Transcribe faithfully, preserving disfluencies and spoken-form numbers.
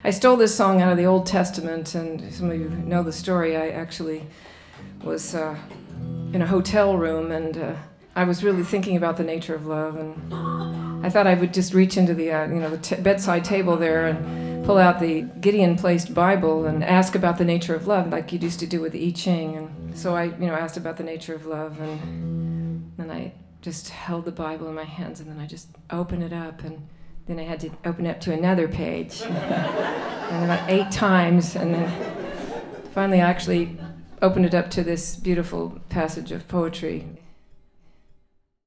I stole this song out of the Old Testament, and some of you know the story. I actually was uh, in a hotel room, and uh, I was really thinking about the nature of love, and I thought I would just reach into the uh, you know the t- bedside table there and pull out the Gideon-placed Bible and ask about the nature of love, like you used to do with the I Ching. And so I you know asked about the nature of love, and then I just held the Bible in my hands, and then I just opened it up, and then I had to open it up to another page, and about eight times, and then finally I actually opened it up to this beautiful passage of poetry.